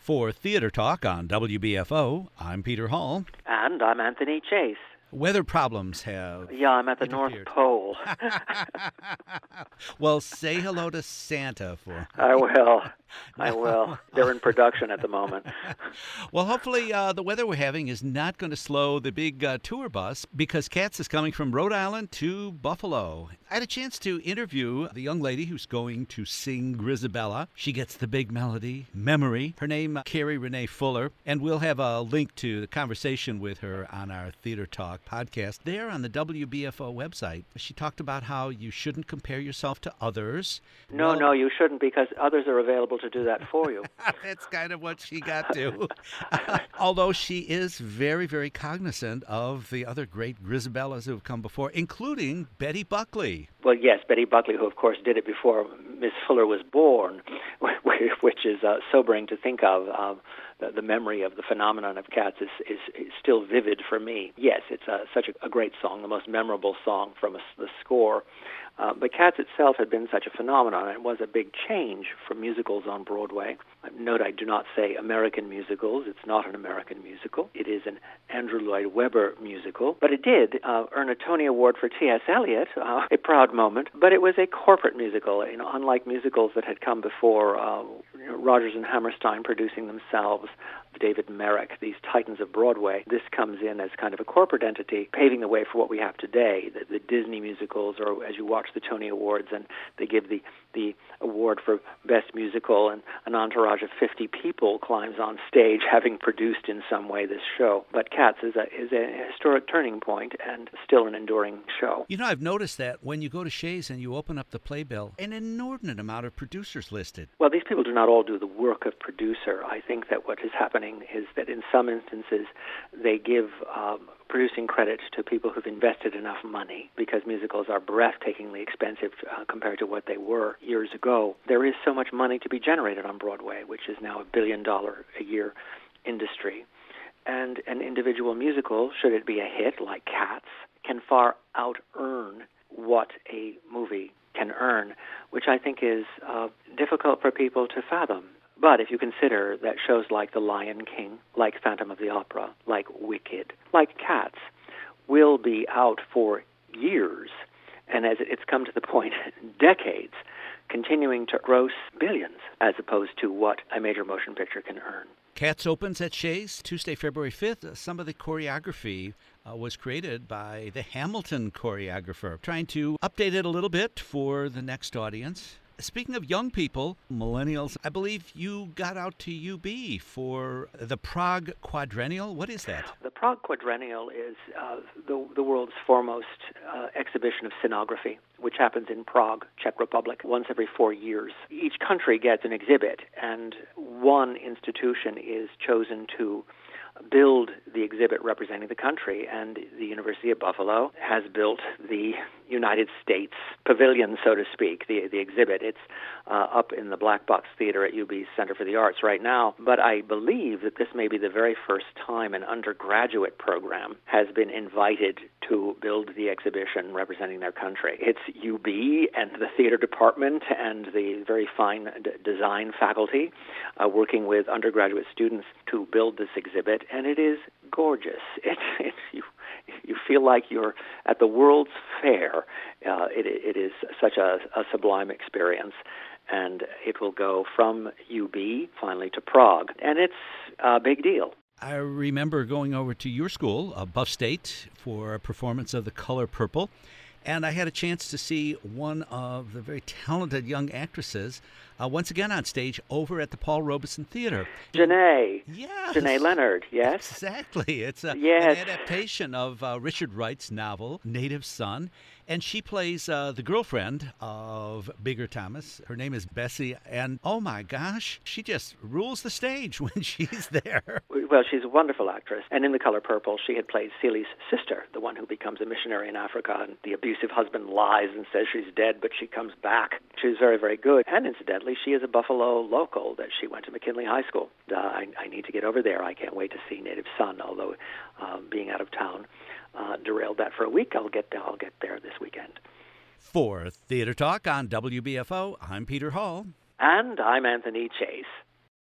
For Theater Talk on WBFO, I'm Peter Hall. And I'm Anthony Chase. Weather problems have Yeah, I'm at the interfered. North Pole. Well, say hello to Santa for me. I will. They're in production at the moment. Well, hopefully the weather we're having is not going to slow the big tour bus, because Cats is coming from Rhode Island to Buffalo. I had a chance to interview the young lady who's going to sing Grizabella. She gets the big melody, Memory. Her name, Carrie Renee Fuller, and we'll have a link to the conversation with her on our Theater Talk podcast there on the WBFO website. She talked about how you shouldn't compare yourself to others. No, you shouldn't, because others are available to do that for you. That's kind of what she got to. Although she is very, very cognizant of the other great Grizabellas who have come before, including Betty Buckley. Well, yes, Betty Buckley, who, of course, did it before Miss Fuller was born, which is sobering to think of. The memory of the phenomenon of Cats is still vivid for me. Yes, it's such a great song, the most memorable song from the score. But Cats itself had been such a phenomenon, and it was a big change from musicals on Broadway. Note, I do not say American musicals. It's not an American musical. It is an Andrew Lloyd Webber musical. But it did earn a Tony Award for T.S. Eliot, a proud moment. But it was a corporate musical, unlike musicals that had come before, Rodgers and Hammerstein producing themselves, David Merrick, these titans of Broadway. This comes in as kind of a corporate entity, paving the way for what we have today, the Disney musicals, or as you watch the Tony Awards, and they give the award for Best Musical, and an entourage of 50 people climbs on stage, having produced in some way this show. But Cats is a historic turning point, and still an enduring show. You know, I've noticed that when you go to Shays and you open up the playbill, an inordinate amount of producers listed. Well, these people do not all do the work of producer. I think that what is happening is that in some instances they give producing credit to people who've invested enough money, because musicals are breathtakingly expensive compared to what they were years ago. There is so much money to be generated on Broadway, which is now $1 billion a year industry. And an individual musical, should it be a hit like Cats, can far out-earn what a movie can earn, which I think is difficult for people to fathom. But if you consider that shows like The Lion King, like Phantom of the Opera, like Wicked, like Cats, will be out for years, and as it's come to the point, decades, continuing to gross billions, as opposed to what a major motion picture can earn. Cats opens at Shays Tuesday, February 5th. Some of the choreography was created by the Hamilton choreographer, trying to update it a little bit for the next audience. Speaking of young people, millennials, I believe you got out to UB for the Prague Quadrennial. What is that? The Prague Quadrennial is the world's foremost exhibition of scenography, which happens in Prague, Czech Republic, once every 4 years. Each country gets an exhibit, and one institution is chosen to build the exhibit representing the country, and the University of Buffalo has built the United States pavilion, so to speak, the exhibit. It's up in the Black Box Theater at UB's Center for the Arts right now, but I believe that this may be the very first time an undergraduate program has been invited to build the exhibition representing their country. It's UB and the theater department and the very fine design faculty working with undergraduate students to build this exhibit, and it is gorgeous. You feel like you're at the World's Fair. It is such a sublime experience, and it will go from UB finally to Prague, and it's a big deal. I remember going over to your school, Buff State, for a performance of The Color Purple, and I had a chance to see one of the very talented young actresses once again on stage over at the Paul Robeson Theater. Janae. Yes. Janae Leonard, yes. Exactly. It's an adaptation of Richard Wright's novel, Native Son, and she plays the girlfriend of Bigger Thomas. Her name is Bessie, and oh my gosh, she just rules the stage when she's there. Well, she's a wonderful actress, and in The Color Purple, she had played Celi's sister, the one who becomes a missionary in Africa, and the abusive husband lies and says she's dead, but she comes back. She's very, very good, and incidentally, she is a Buffalo local, that she went to McKinley High School. I need to get over there. I can't wait to see Native Son, although being out of town derailed that for a week. I'll get there this weekend. For Theater Talk on WBFO, I'm Peter Hall. And I'm Anthony Chase.